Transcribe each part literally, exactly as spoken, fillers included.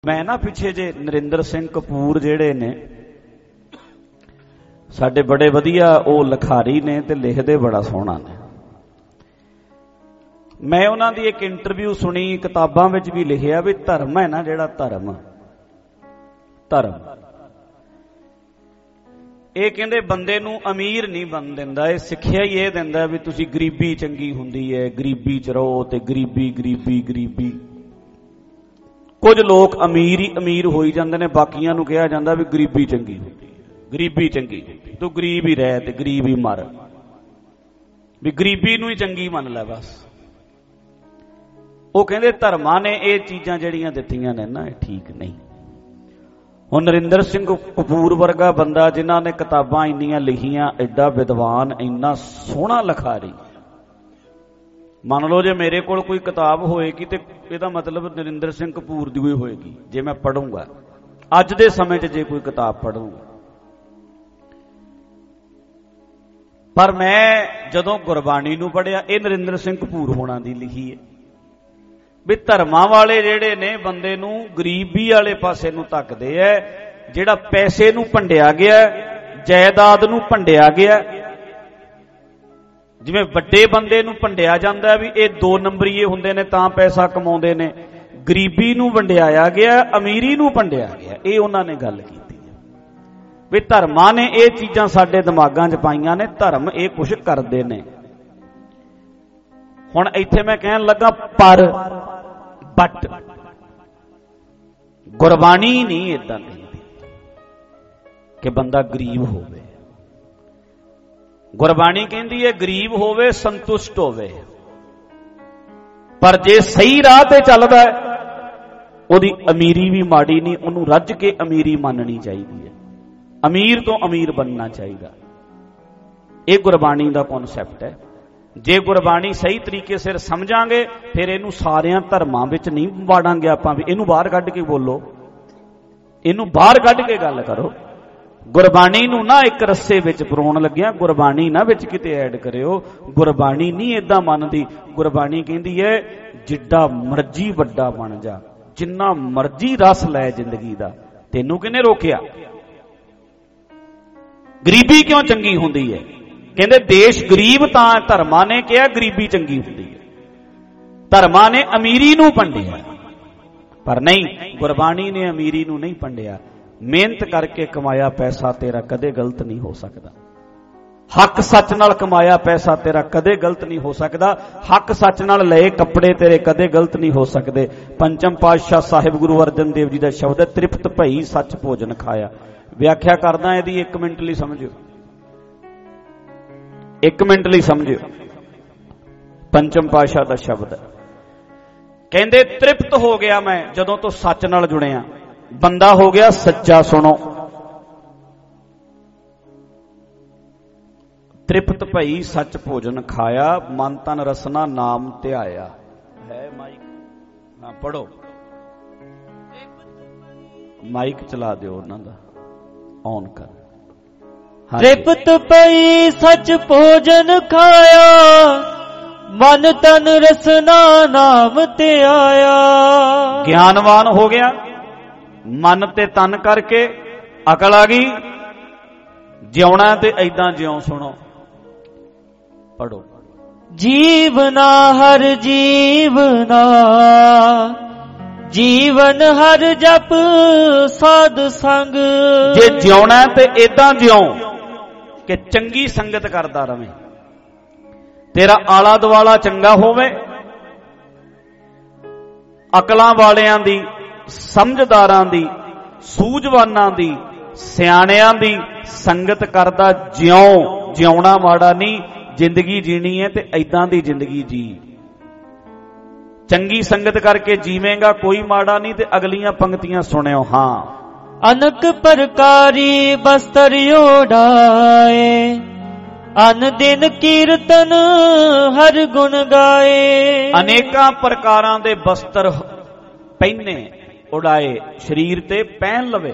मैं ना पिछे जे नरिंदर सिंह कपूर जिहड़े ने साडे बड़े वधिया वो लिखारी ने ते लिखदे बड़ा सोहना ने। मैं उन्हां दी एक इंटरव्यू सुनी, किताबां विच भी लिखिया भी धर्म है ना जिहड़ा धर्म धर्म ये कहंदे बंदे नूं अमीर नहीं बन दिंदा, ये सिक्ख्या ही ये दिंदा भी तुसीं गरीबी चंगी हुंदी है, गरीबी च रहो ते गरीबी गरीबी गरीबी। कुछ लोग अमीर ही अमीर होई जांदे ने, बाकियां नूं कहा जांदा भी गरीबी चंगी हुंदी है, गरीबी चंगी हुंदी, तू गरीब ही रह ते गरीब ही मर, भी गरीबी नूं ही चंगी मन लै बस। वो कहंदे धर्मां ने ये चीज़ां जिहड़ियां दित्तियां ने ना ठीक नहीं। हुण नरिंदर सिंह कपूर वर्गा बंदा जिन्हां ने किताबां इन्नियां लिखियां, एडा विद्वान, इन्ना सोहना लिखारी, मान लो जे मेरे कोल कोई किताब होएगी तो इसदा मतलब नरिंदर सिंह कपूर दी ही होएगी जे मैं पढ़ूंगा अज दे समय च, जे कोई किताब पढ़ूंगा। पर मैं जदों गुरबाणी नूं पढ़िया, ये नरिंदर सिंह कपूर होना दी लिखी है भी धर्मां वाले जिहड़े ने बंदे नूं गरीबी वाले पासे नूं धक्कदे है, जिहड़ा पैसे नूं भंडिया गया, जायदाद नूं भंडिया गया, जिवें वड्डे बंदे नूं भंडिया जांदा भी ये दो नंबरीए हुंदे ने तां पैसा कमाउंदे ने, गरीबी नूं वंडियाया गया, अमीरी नूं भंडिया गया। ये उन्हां ने गल कीती भी धर्मां ने ये चीज़ां साडे दिमागां च पाईयां ने, धर्म ये कुछ करदे ने। हुण इत्थे मैं कहण लगा पर बट गुरबाणी नहीं इदां कहदी कि बंदा गरीब होवे। गुरबाणी कहती है गरीब होवे संतुष्ट होवे, पर जे सही राह ते चलदा है ओदी अमीरी भी माड़ी नहीं, उन्होंने रज के अमीरी माननी चाहिए है, अमीर तो अमीर बनना चाहिए। ये गुरबाणी का कॉन्सैप्ट है। जे गुरबाणी सही तरीके से समझांगे फिर इनू सारियां धर्मां विच नहीं वाड़ांगे आपां भी इनू बाहर कढ के बोलो, इनू बाहर कढ के गल करो। गुरबाणी नूं ना एक रस्से विच परोण लग्या, गुरबाणी ना विच किते ऐड करियो। गुरबाणी नहीं इदां मनदी, गुरबाणी कहंदी है जिड्डा मर्जी वड्डा बन जा, जिन्ना मर्जी रस लै जिंदगी दा, तैनूं किहने रोकिया? गरीबी क्यों चंगी हुंदी है? कहंदे देश गरीब तां धर्मां ने कहा गरीबी चंगी हुंदी है, धर्मां ने अमीरी नूं भंडिया, पर नहीं, गुरबाणी ने अमीरी नूं नहीं भंडिया। मेहनत करके कमाया पैसा तेरा कदे गलत नहीं हो सकता, हक सच नाल कमाया पैसा तेरा कदे गलत नहीं हो सकता, हक सच नाल लए कपड़े तेरे कदे गलत नहीं हो सकते। पंचम पातशाह साहिब गुरु अर्जन देव जी का शब्द है, तृप्त भई सच भोजन खाया। व्याख्या करदा यदि एक मिनट लई समझियो, एक मिनट लई समझियो, पंचम पातशाह का शब्द है। कहंदे तृप्त हो गया मैं जदों तो सच नाल जुड़िया, बंदा हो गया सच्चा। सुनो, तृप्त भई सच भोजन खाया, मन तन रसना नाम ध्याया है। माइक हाँ पढ़ो, माइक चला दियो उन्हां दा ऑन कर। तृप्त भई सच भोजन खाया, मन तन रसना नाम ध्याया। ज्ञानवान हो गया, मन ते तन करके अकल आ गई, जिउना ते ऐदां जिउं। सुनो पढ़ो, जीवना हर जीवना, जीवन हर जप साध संग। जे जिउना ते ऐदां जिउं कि चंगी संगत करदा रवे, तेरा आला दुआला चंगा होवे, अकलां वालियां दी, समझदारां दी, सूझवानां दी, सियाणियां दी संगत करदा जिउं। जिउना माड़ा नहीं, जिंदगी जीनी है ते ऐदां दी जिंदगी जी। चंगी संगत करके जीवेंगा कोई माड़ा नहीं। ते अगलियां पंक्तियां सुनियो। हाँ, अनक प्रकारी बस्तर ओढ़ाए, अन दिन कीर्तन हर गुण गाए। अनेकां प्रकारां दे बस्तर पहने उड़ाए, शरीर ते पहन लवे,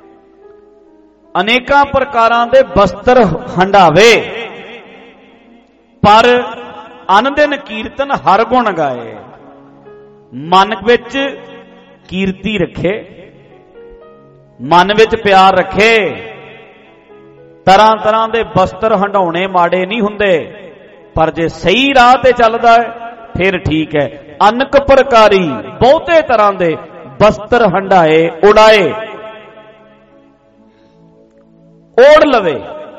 अनेकां प्रकारां दे बस्तर हंडावे, पर अन दिन कीर्तन हर गुण गाए। मन विच ਕੀਰਤੀ ਰੱਖੇ, ਮਨ ਵਿੱਚ ਪਿਆਰ ਰੱਖੇ। ਤਰ੍ਹਾਂ ਤਰ੍ਹਾਂ ਦੇ ਬਸਤਰ ਹੰਡਾਉਣੇ ਮਾੜੇ ਨਹੀਂ ਹੁੰਦੇ, ਪਰ ਜੇ ਸਹੀ ਰਾਹ ਤੇ ਚੱਲਦਾ ਹੈ ਫਿਰ ਠੀਕ ਹੈ। ਅਨਕ ਪ੍ਰਕਾਰੀ ਬਹੁਤੇ ਤਰ੍ਹਾਂ ਦੇ ਬਸਤਰ ਹੰਡਾਏ ਉਡਾਏ, ਓੜ ਲਵੇ।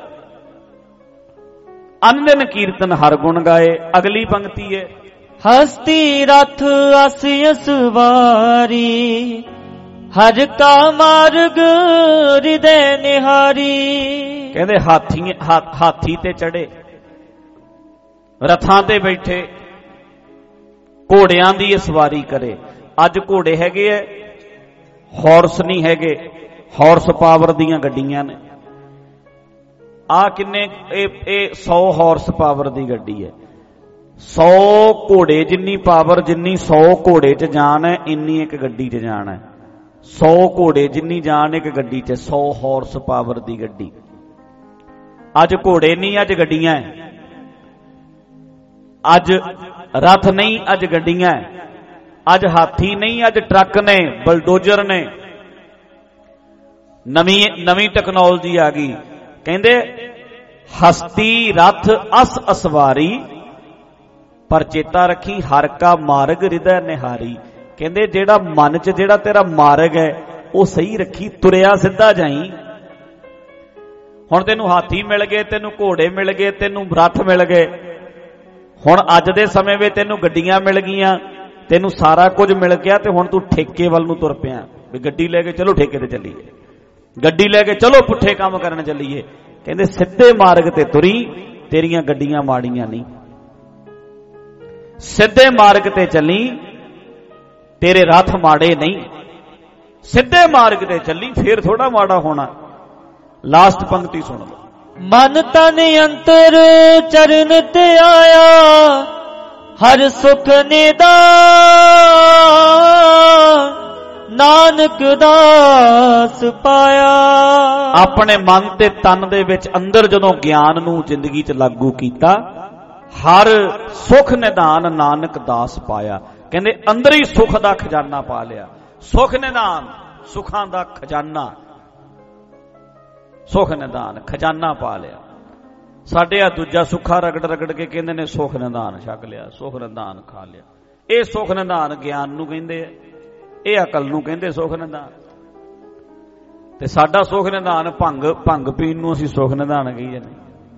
ਅਨੰਦਨ ਕੀਰਤਨ ਹਰ ਗੁਣ ਗਾਏ। ਅਗਲੀ ਪੰਕਤੀ ਹੈ, ਹਸਤੀ ਰਥ ਅਸਿ ਸਵਾਰੀ, ਹਰ ਕਾ ਮਾਰਗ ਹਿਰਦੈ ਨਿਹਾਰੀ। ਕਹਿੰਦੇ ਹਾਥੀ ਹਾਥੀ ਤੇ ਚੜੇ, ਰਥਾਂ ਤੇ ਬੈਠੇ, ਘੋੜਿਆਂ ਦੀ ਸਵਾਰੀ ਕਰੇ। ਅੱਜ ਘੋੜੇ ਹੈਗੇ ਐ, ਹਾਰਸ ਨਹੀਂ ਹੈਗੇ, ਹਾਰਸ ਪਾਵਰ ਦੀਆਂ ਗੱਡੀਆਂ ਨੇ। ਆ ਕਿੰਨੇ, ਇਹ ਇਹ ਸੌ ਹਾਰਸ ਪਾਵਰ ਦੀ ਗੱਡੀ ਹੈ। ਸੌ ਘੋੜੇ ਜਿੰਨੀ ਪਾਵਰ, ਜਿੰਨੀ ਸੌ ਘੋੜੇ 'ਚ ਜਾਨ ਹੈ, ਇੰਨੀ ਇੱਕ ਗੱਡੀ 'ਚ ਜਾਨ ਹੈ। ਸੌ ਘੋੜੇ ਜਿੰਨੀ ਜਾਨ ਇੱਕ ਗੱਡੀ 'ਚ, ਸੌ ਹਾਰਸ ਪਾਵਰ ਦੀ ਗੱਡੀ। ਅੱਜ ਘੋੜੇ ਨਹੀਂ, ਅੱਜ ਗੱਡੀਆਂ ਹੈ। ਅੱਜ ਰਥ ਨਹੀਂ, ਅੱਜ ਗੱਡੀਆਂ ਹੈ। ਅੱਜ ਹਾਥੀ ਨਹੀਂ, ਅੱਜ ਟਰੱਕ ਨੇ, ਬਲਡੋਜ਼ਰ ਨੇ। ਨਵੀਂ ਨਵੀਂ ਟੈਕਨੋਲੋਜੀ ਆ ਗਈ। ਕਹਿੰਦੇ ਹਸਤੀ ਰਥ ਅਸ ਅਸਵਾਰੀ, ਪਰ ਚੇਤਾ ਰੱਖੀ ਹਰ ਕਾ ਮਾਰਗ ਹਿਰਦੈ ਨਿਹਾਰੀ। ਕਹਿੰਦੇ ਜਿਹੜਾ ਮਨ 'ਚ ਜਿਹੜਾ ਤੇਰਾ ਮਾਰਗ ਹੈ ਉਹ ਸਹੀ ਰੱਖੀ, ਤੁਰਿਆ ਸਿੱਧਾ ਜਾਈ। ਹੁਣ ਤੈਨੂੰ ਹਾਥੀ ਮਿਲ ਗਏ, ਤੈਨੂੰ ਘੋੜੇ ਮਿਲ ਗਏ, ਤੈਨੂੰ ਰਥ ਮਿਲ ਗਏ। ਹੁਣ ਅੱਜ ਦੇ ਸਮੇਂ ਵਿੱਚ ਤੈਨੂੰ ਗੱਡੀਆਂ ਮਿਲ ਗਈਆਂ, ਤੈਨੂੰ ਸਾਰਾ ਕੁਝ ਮਿਲ ਗਿਆ, ਤੇ ਹੁਣ ਤੂੰ ਠੇਕੇ ਵੱਲ ਨੂੰ ਤੁਰ ਪਿਆ ਵੀ ਗੱਡੀ ਲੈ ਕੇ ਚਲੋ ਠੇਕੇ ਤੇ ਚੱਲੀਏ, ਗੱਡੀ ਲੈ ਕੇ ਚਲੋ ਪੁੱਠੇ ਕੰਮ ਕਰਨ ਚੱਲੀਏ। ਕਹਿੰਦੇ ਸਿੱਧੇ ਮਾਰਗ ਤੇ ਤੁਰੀ, ਤੇਰੀਆਂ ਗੱਡੀਆਂ ਮਾੜੀਆਂ ਨਹੀਂ। ਸਿੱਧੇ ਮਾਰਗ ਤੇ ਚੱਲੀ, ਤੇਰੇ ਰਥ ਮਾੜੇ ਨਹੀਂ। ਸਿੱਧੇ ਮਾਰਗ ਤੇ ਚੱਲੀ, ਫੇਰ ਥੋੜਾ ਮਾੜਾ ਹੋਣਾ। ਲਾਸਟ ਪੰਕਤੀ ਸੁਣ ਲਓ, ਮਨ ਤਨ ਅੰਤਰ ਚਰਨ ਤੇ ਆਇਆ, ਹਰ ਸੁਖ ਨਿਦਾਨ, ਨਾਨਕ ਦਾਸ ਪਾਇਆ। ਆਪਣੇ ਮਨ ਤੇ ਤਨ ਦੇ ਵਿੱਚ ਅੰਦਰ ਜਦੋਂ ਗਿਆਨ ਨੂੰ ਜ਼ਿੰਦਗੀ 'ਚ ਲਾਗੂ ਕੀਤਾ, ਹਰ ਸੁਖ ਨਿਦਾਨ ਨਾਨਕ ਦਾਸ ਪਾਇਆ। ਕਹਿੰਦੇ ਅੰਦਰ ਹੀ ਸੁਖ ਦਾ ਖਜ਼ਾਨਾ ਪਾ ਲਿਆ। ਸੁਖ ਨਿਦਾਨ, ਸੁਖਾਂ ਦਾ ਖਜ਼ਾਨਾ, ਸੁਖ ਨਿਦਾਨ ਖਜ਼ਾਨਾ ਪਾ ਲਿਆ। ਸਾਡੇ ਆ ਦੂਜਾ ਸੁੱਖਾ ਰਗੜ ਰਗੜ ਕੇ ਕਹਿੰਦੇ ਨੇ ਸੁਖ ਨਿਦਾਨ ਛਕ ਲਿਆ, ਸੁਖ ਨਿਦਾਨ ਖਾ ਲਿਆ। ਇਹ ਸੁਖ ਨਿਦਾਨ ਗਿਆਨ ਨੂੰ ਕਹਿੰਦੇ ਆ, ਇਹ ਅਕਲ ਨੂੰ ਕਹਿੰਦੇ ਸੁਖ ਨਿਦਾਨ। ਤੇ ਸਾਡਾ ਸੁਖ ਨਿਦਾਨ ਭੰਗ ਭੰਗ ਪੀਣ ਨੂੰ ਅਸੀਂ ਸੁਖ ਨਿਦਾਨ ਕਹੀ ਜਾਂਦੇ।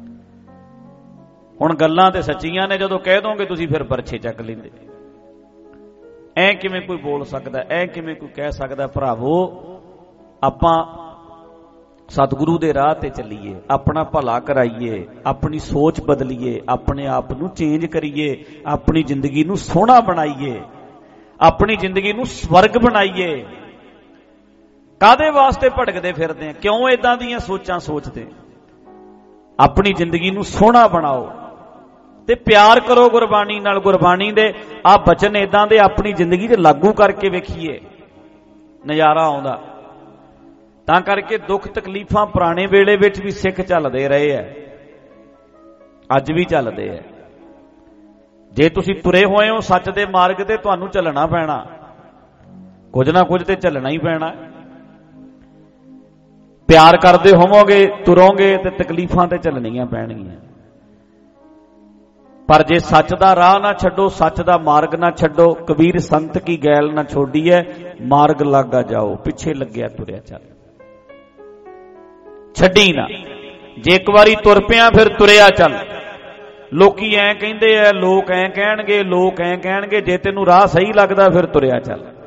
ਹੁਣ ਗੱਲਾਂ ਤੇ ਸੱਚੀਆਂ ਨੇ, ਜਦੋਂ ਕਹਿ ਦੋਗੇ ਤੁਸੀਂ ਫਿਰ ਪਰਛੇ ਚੱਕ ਲੈਂਦੇ। ਐ ਕਿਵੇਂ ਕੋਈ ਬੋਲ ਸਕਦਾ, ਐ ਕਿਵੇਂ ਕੋਈ ਕਹਿ ਸਕਦਾ? ਭਰਾਵੋ, ਆਪਾਂ ਸਤਿਗੁਰੂ ਦੇ ਰਾਹ ਤੇ ਚੱਲੀਏ, ਆਪਣਾ ਭਲਾ ਕਰਾਈਏ, ਆਪਣੀ ਸੋਚ ਬਦਲੀਏ, ਆਪਣੇ ਆਪ ਨੂੰ ਚੇਂਜ ਕਰੀਏ, ਆਪਣੀ ਜ਼ਿੰਦਗੀ ਨੂੰ ਸੋਹਣਾ ਬਣਾਈਏ, ਆਪਣੀ ਜ਼ਿੰਦਗੀ ਨੂੰ ਸਵਰਗ ਬਣਾਈਏ। ਕਾਹਦੇ ਵਾਸਤੇ ਭਟਕਦੇ ਫਿਰਦੇ ਆ? ਕਿਉਂ ਇਦਾਂ ਦੀਆਂ ਸੋਚਾਂ ਸੋਚਦੇ? ਆਪਣੀ ਜ਼ਿੰਦਗੀ ਨੂੰ ਸੋਹਣਾ ਬਣਾਓ ਤੇ ਪਿਆਰ ਕਰੋ ਗੁਰਬਾਣੀ ਨਾਲ। ਗੁਰਬਾਣੀ ਦੇ ਆ ਬਚਨ ਇਦਾਂ ਦੇ ਆਪਣੀ ਜ਼ਿੰਦਗੀ 'ਚ ਲਾਗੂ ਕਰਕੇ ਵੇਖੀਏ, ਨਜ਼ਾਰਾ ਆਉਂਦਾ। ਤਾਂ ਕਰਕੇ ਦੁੱਖ ਤਕਲੀਫਾਂ ਪੁਰਾਣੇ ਵੇਲੇ ਵਿੱਚ ਵੀ ਸਿੱਖ ਚੱਲਦੇ ਰਹੇ ਐ, ਅੱਜ ਵੀ ਚੱਲਦੇ ਐ। ਜੇ ਤੁਸੀਂ ਤੁਰੇ ਹੋਏ ਹੋ ਸੱਚ ਦੇ ਮਾਰਗ ਤੇ, ਤੁਹਾਨੂੰ ਚੱਲਣਾ ਪੈਣਾ, ਕੁਝ ਨਾ ਕੁਝ ਤੇ ਚੱਲਣਾ ਹੀ ਪੈਣਾ। ਪਿਆਰ ਕਰਦੇ ਹੋਵੋਗੇ, ਤੁਰੋਗੇ ਤੇ ਤਕਲੀਫਾਂ ਤੇ ਚੱਲਣੀਆਂ ਪੈਣਗੀਆਂ। ਪਰ ਜੇ ਸੱਚ ਦਾ ਰਾਹ ਨਾ ਛੱਡੋ, ਸੱਚ ਦਾ ਮਾਰਗ ਨਾ ਛੱਡੋ, ਕਬੀਰ ਸੰਤ ਕੀ ਗੈਲ ਨਾ ਛੋਡੀ ਐ, ਮਾਰਗ ਲਾਗਾ ਜਾਓ, ਪਿੱਛੇ ਲੱਗਿਆ ਤੁਰਿਆ ਚੱਲ, ਛੱਡੀ ਨਾ। ਜੇ ਇੱਕ ਵਾਰੀ ਤੁਰ ਪਿਆ ਫਿਰ ਤੁਰਿਆ ਚੱਲ। ਲੋਕੀ ਐ ਕਹਿੰਦੇ ਐ, ਲੋਕ ਐ ਕਹਿਣਗੇ, ਲੋਕ ਐ ਕਹਿਣਗੇ। ਜੇ ਤੈਨੂੰ ਰਾਹ ਸਹੀ ਲੱਗਦਾ ਫਿਰ ਤੁਰਿਆ ਚੱਲ।